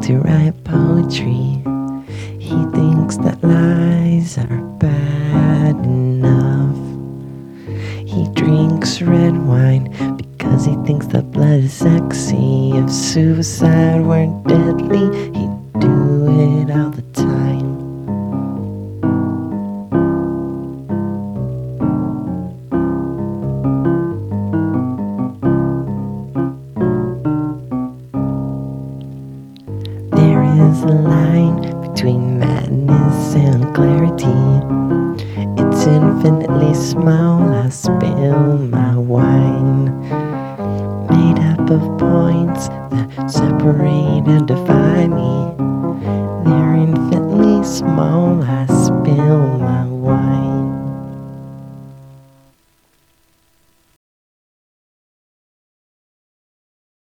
to write poetry. He thinks that lies are bad enough. He drinks red wine because he thinks that blood is sexy. If suicide weren't deadly, he'd do it all the time. There is a line between madness and clarity. It's infinitely small. I spill my wine, made up of points that separate and define me. They're infinitely small. I spill my